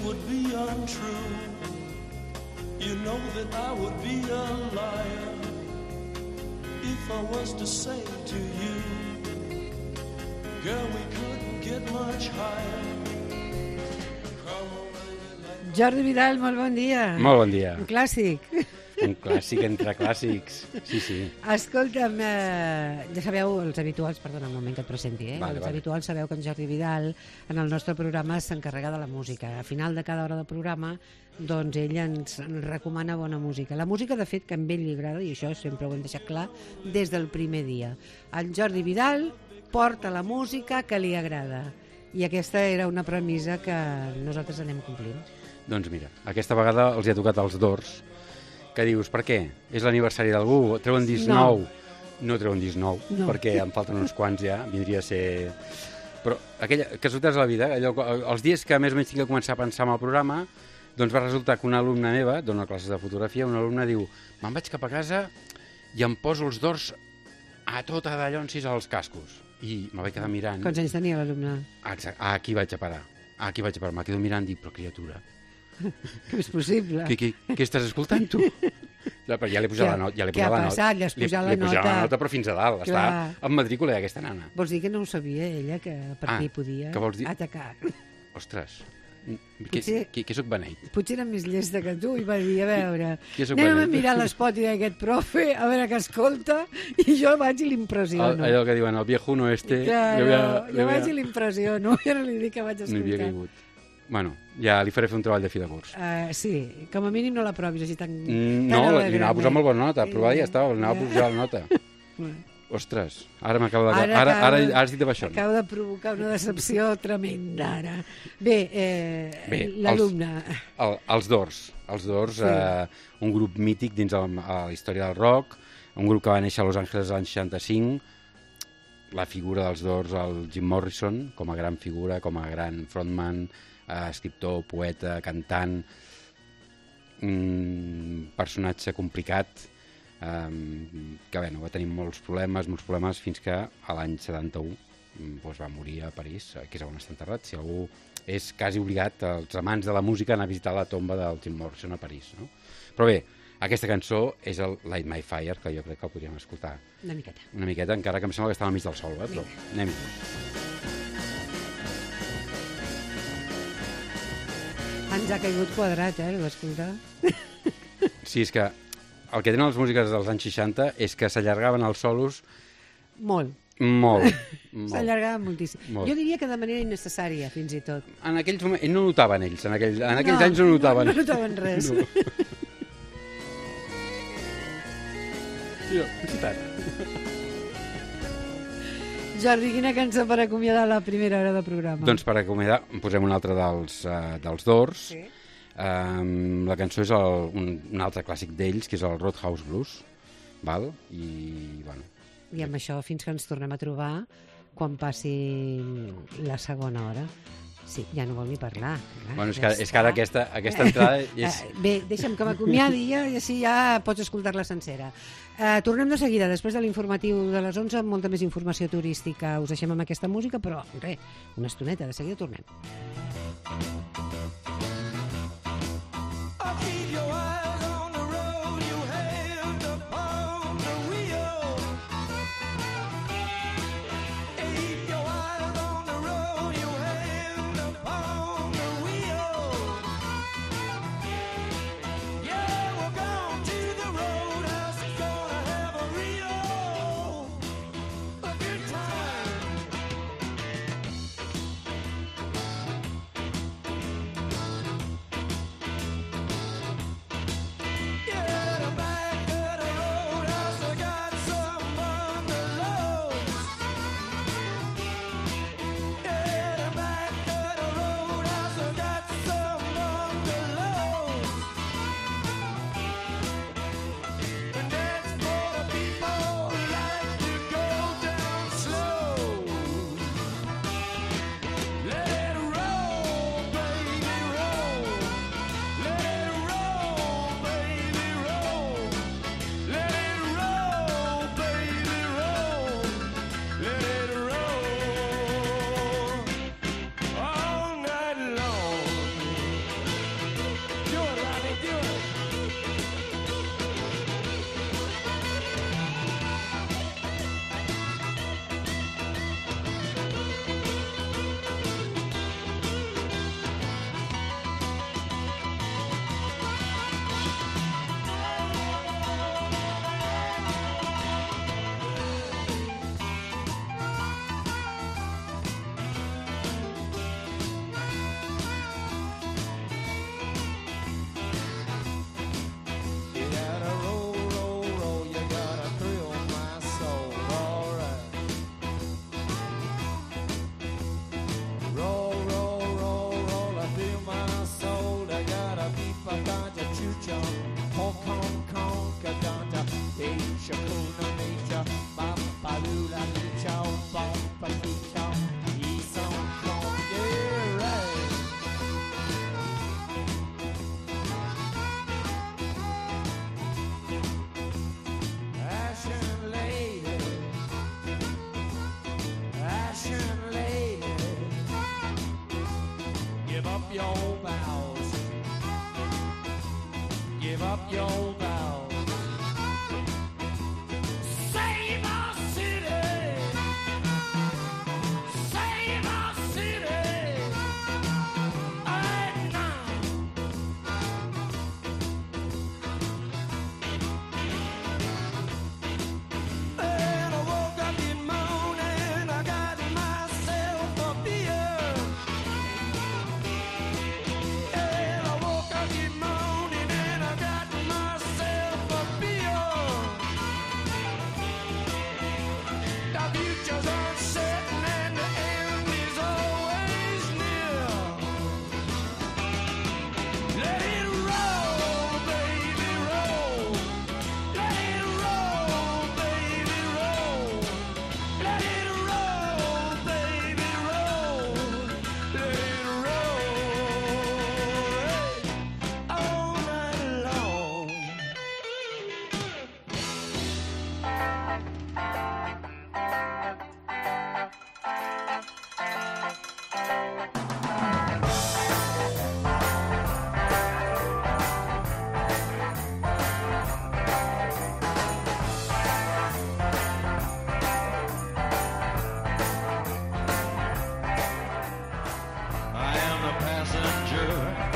would be untrue. You know that I would be a liar if I was to say to you, girl, we couldn't get much higher. Jordi Vidal, molt bon dia. Molt bon dia. Un clàssic. Un clàssic entre clàssics. Sí, sí. Escolta'm, ja sabeu, els habituals, perdona un moment que et presenti, els habituals sabeu que en Jordi Vidal en el nostre programa s'encarrega de la música. A final de cada hora del programa, doncs ell ens recomana bona música. La música, de fet, que a ell li agrada, i això sempre ho hem deixat clar, des del primer dia. En Jordi Vidal porta la música que li agrada. I aquesta era una premissa que nosaltres anem complint. Doncs mira, aquesta vegada els hi ha tocat els Doors, que dius, per què? És l'aniversari d'algú? Treuen disc nou? No treuen disc nou, perquè em falten uns quants ja, vindria a ser... Però aquella casualitats de la vida, allò, els dies que més o menys tinc que començar a pensar en el programa, doncs va resultar que una alumna meva, dona classes de fotografia, una alumna diu, me'n vaig cap a casa i em poso els Doors a tota d'allonsis als cascos. I me vaig quedar mirant... Quants anys tenia l'alumne? Exacte, aquí vaig a parar. Me quedo mirant i dic, però criatura... Que és possible. Què estàs escoltant, tu? Però ja l'he posat la nota. Què ha passat? Li has posat la nota? L'he posat la nota, però fins a dalt. Està en matrícula, aquesta nana. Vols dir que no ho sabia ella, que per aquí podia atacar? Ostres, què soc beneit? Potser era més llesta que tu i va dir, a veure, anem a mirar l'espot d'aquest profe, a veure què escolta, i jo vaig i l'impressiono. Allò que diuen, el viejuno este... Jo vaig i l'impressiono, i ara li dic que vaig escoltar. No hi havia caigut. Bueno, ja li faré fer un treball de fi de curs. Sí, com a mínim no l'aprovis així tan... No, li anava a posar molt bona nota, provar i ja estava, li anava a posar la nota. Ostres, ara m'acabo de... Ara has dit de baixón. Acabo de provocar una decepció tremenda, ara. Bé, l'alumne... Els Doors, un grup mític dins la història del rock, un grup que va néixer a Los Angeles als anys 65, la figura dels Doors, el Jim Morrison, com a gran figura, com a gran frontman, escriptor, poeta, cantant, personatge complicat, que va tenir molts problemes, fins que a l'any 71 va morir a París, que és on està enterrat. Si algú és quasi obligat, els amants de la música, a anar a visitar la tomba del Jim Morrison a París. No? Però bé, aquesta cançó és el Light My Fire, que jo crec que el podríem escoltar. Una miqueta. Una miqueta, encara que em sembla que està al mig del sol, però anem-hi. Ens ha caigut quadrat, d'escoltar. Sí, és que el que tenen les músiques dels anys 60 és que s'allargaven els solos... Molt. S'allargaven moltíssim. Jo diria que de manera innecessària, fins i tot. En aquells moments... No notaven ells, en aquells anys no notaven. No notaven res. No. Citat. Jordi, quina cançó per acomiadar la primera hora de programa? Doncs per acomiadar posem una altra dels Doors. Sí. La cançó és un altre clàssic d'ells, que és el Roadhouse Blues. Val? I amb això fins que ens tornem a trobar quan passi la segona hora. Sí, ja no vol ni parlar. Bueno, és que ara aquesta entrada és... Bé, deixa'm que m'acomiadi i així ja pots escoltar-la sencera. Tornem de seguida, després de l'informatiu de les 11, amb molta més informació turística. Us deixem amb aquesta música, però res, una estoneta, de seguida tornem. your vows. Give up your vows. Save our city. Save our city. Right now. And I woke up this morning, I got myself a beer. And I woke up this morning and I got myself a beer. The future's uncertain and the end is always near. Let it roll, baby, roll. Let it roll, baby, roll. Let it roll, baby, roll. Let it roll all night long. I am the passenger.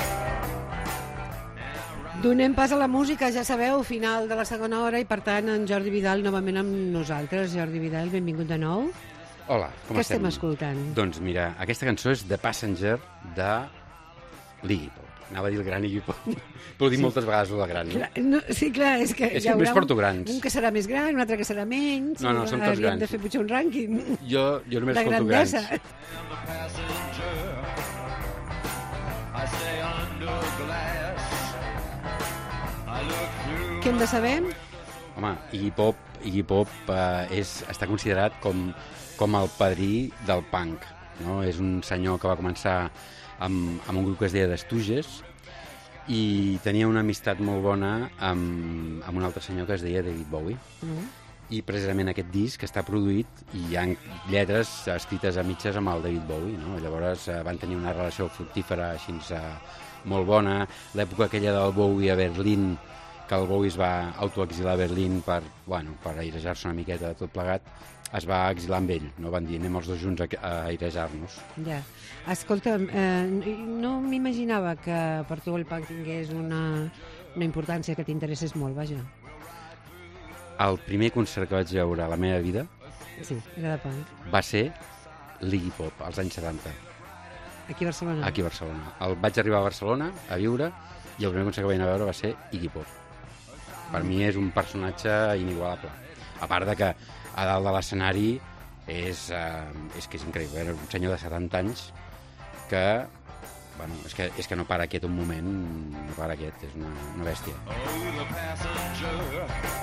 Donem pas a la música, ja sabeu, final de la segona hora, i per tant en Jordi Vidal novament amb nosaltres. Jordi Vidal, benvingut de nou. Hola, com Què estem? estem escoltant? Doncs mira, aquesta cançó és The Passenger de l'Iggy Pop. Anava a dir el gran Iggy Pop, però ho dic moltes vegades el gran. Clar, no, sí, clar, és que És hi que només haurà porto grans. un que serà més gran, un altre que serà menys. No, són tots Hauríem grans. de fer potser un rànquing Jo només de escolto grans. grandesa. am the passenger. I stay under glass. I look through. Què hem de saber? Home, Iggy Pop està considerat com el padrí del punk, no? És un senyor que va començar amb un grup que es deia The Stooges i tenia una amistat molt bona amb un altre senyor que es deia David Bowie. I precisament aquest disc està produït i hi ha lletres escrites a mitges amb el David Bowie, no? Llavors van tenir una relació fructífera així molt bona. L'època aquella del Bowie a Berlín, que el Bowie es va autoexilar a Berlín per airejar-se una miqueta de tot plegat, es va exilar amb ell, no? Van dir anem els dos junts a airejar-nos. Ja. Escolta, no m'imaginava que per tu el punk tingués una importància, que t'interessés molt, vaja. El primer concert que vaig veure a la meva vida Sí, era de punk. va ser l'Iggy Pop, als anys 70, Aquí a Barcelona. aquí a Barcelona. Vaig arribar a Barcelona a viure i el primer concert que vaig anar a veure va ser Iggy Pop. Per mi és un personatge inigualable. A part de que a dalt de l'escenari és que és increïble. Era un senyor de 70 anys que, bueno, és que no para quiet un moment, no para quiet, és una bèstia. Oh, the passenger.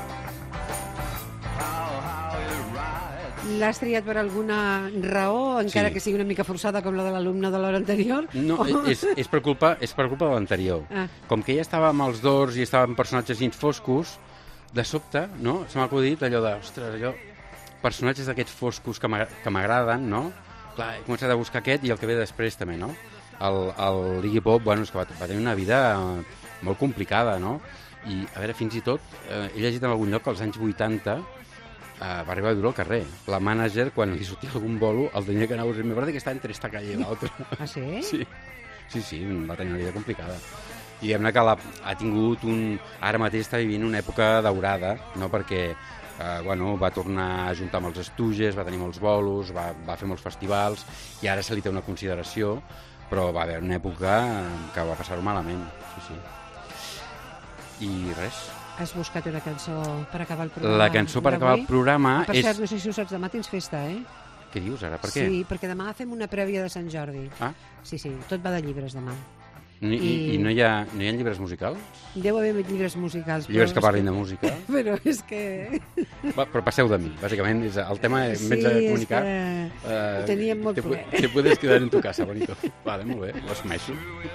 How it rides. L'has triat per alguna raó, encara Sí. que sigui una mica forçada com la de l'alumne de l'hora anterior? No, és per culpa de l'anterior. Ah. Com que ja estava amb els Doors i estava amb personatges dins foscos, de sobte, no? Se m'ha acudit allò de, ostres, personatges d'aquests foscos que m'agraden, no? Clar, he començat a buscar aquest i el que ve després també, no? L'Iggy Pop, bueno, és que va tenir una vida molt complicada, no? I, a veure, fins i tot, he llegit en algun lloc que als anys 80 va arribar a viure al carrer. La mànager, quan li sortia algun bolo, el tenia que anar a buscar. Me parece que està entre esta calle i l'altra. Ah, sí? Sí, va tenir una vida complicada. I diguem-ne que ha tingut ara mateix està vivint una època daurada, no? Perquè va tornar a juntar amb els Stooges, va tenir molts bolos, va fer molts festivals, i ara se li té una consideració, però va haver una època que va passar-ho malament, sí. I res. Has buscat una cançó per acabar el programa? La cançó per acabar el programa Per és... cert, no sé si ho saps, demà tens festa, eh? Què dius ara? Per què? Sí, perquè demà fem una prèvia de Sant Jordi. Ah, Sí, tot va de llibres demà. i no hi ha llibres musicals? Deu haver llibres musicals. Llibres que és parlin de música? Però és que... Però passeu de mi, bàsicament. És el tema, en vez de comunicar... ho teníem molt ple. Te puedes quedar en tu casa, bonito. Vale, molt bé, ho assumeixo.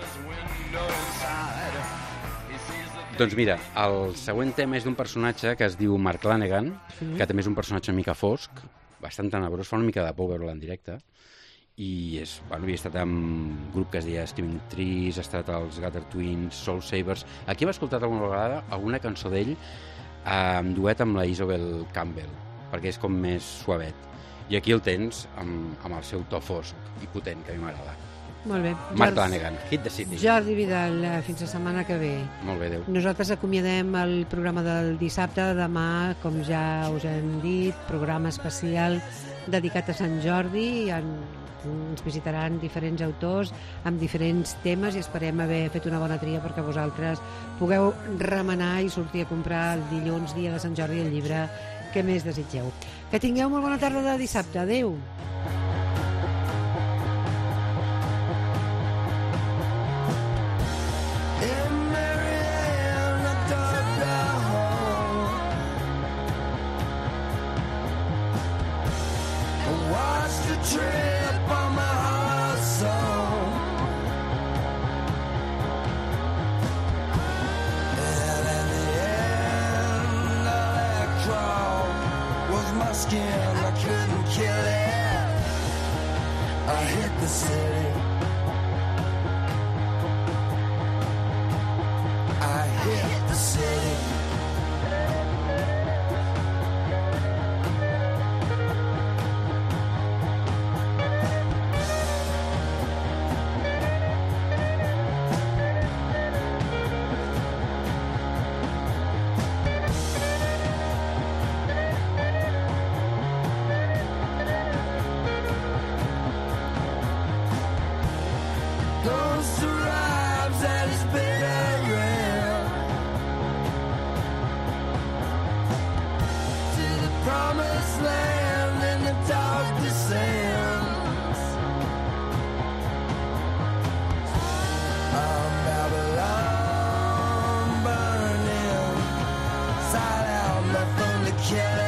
Doncs mira, el següent tema és d'un personatge que es diu Mark Lanegan, que també és un personatge una mica fosc, bastant tenebrós, fa una mica de por veure-lo en directe, i havia estat amb un grup que es deia Screaming Trees, ha estat els Gutter Twins, Soul Savers. Aquí hem escoltat alguna vegada alguna cançó d'ell en duet amb la Isobel Campbell, perquè és com més suavet. I aquí el tens amb el seu to fosc i potent, que a mi m'agrada. Molt bé. Mark Lanegan, Hit the City. Jordi Vidal, fins la setmana que ve. Molt bé, adéu. Nosaltres acomiadem el programa del dissabte. Demà, com ja us hem dit, programa especial dedicat a Sant Jordi. Ens visitaran diferents autors amb diferents temes i esperem haver fet una bona tria perquè vosaltres pugueu remenar i sortir a comprar el dilluns, dia de Sant Jordi, el llibre que més desitgeu. Que tingueu molt bona tarda de dissabte. Adéu. Trip on my heart song, and in the end all that crawl was my skin. I couldn't kill it. I hit the city. I hit the city. Yeah.